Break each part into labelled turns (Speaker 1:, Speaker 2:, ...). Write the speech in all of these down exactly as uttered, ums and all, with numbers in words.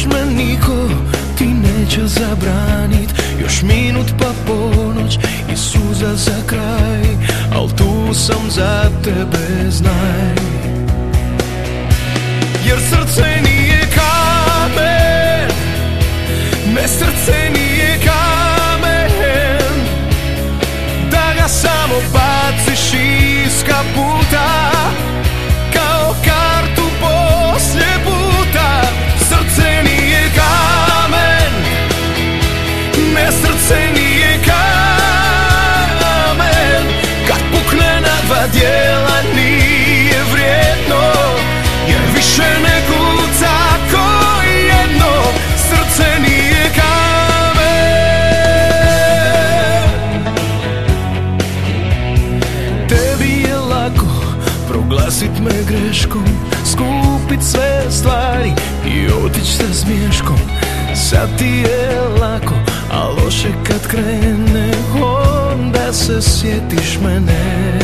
Speaker 1: Još me niko ti neće zabranit, još minut pa ponoć i suza za kraj, al tu sam za tebe, znaj. Jer srce nije kamen, ne, srce nije kamen, da ga samo baciš iz kaputa kao kartu poslije puta. Srce nije kamen, ne, srce nije kamen, kad pukne na dva dijela nije vrijedno, jer više ne kuca ko jedno. Srce nije kamen. Tebi je lako proglasit me greškom, skupit sve stvari i otić sa smiješkom. Sad ti je lako, a loše kad krene, onda se sjetiš mene.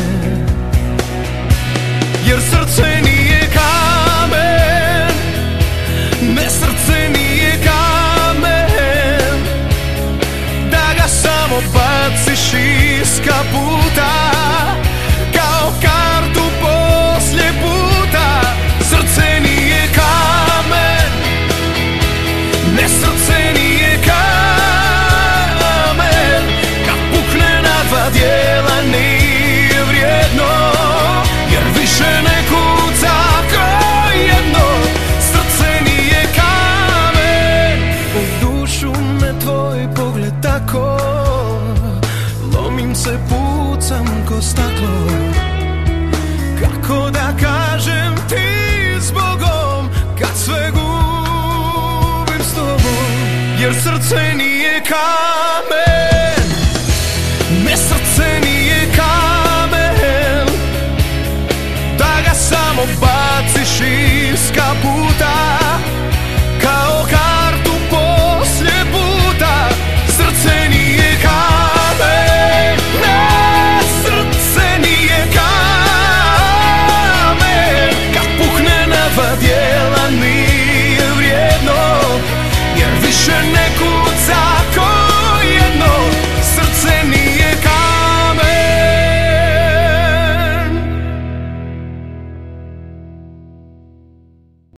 Speaker 1: Jer srce nije kamen, ne, srce nije kamen, da ga samo baciš iz kaputa kao kartu poslije puta. Srce nije kamen, ne, srce nije kamen, kad pukne na dva dijela nije vrijedno, jer više ne kuca ko jedno. Srce nije kamen. U dušu me tvoj pogled tako, lomim se, pucam ko staklo. Kako da kažem ti zbogom, kad sve gubim s tobom. Jer srce nije kamen, ne, srce nije kamen, da ga samo baciš iz kaputa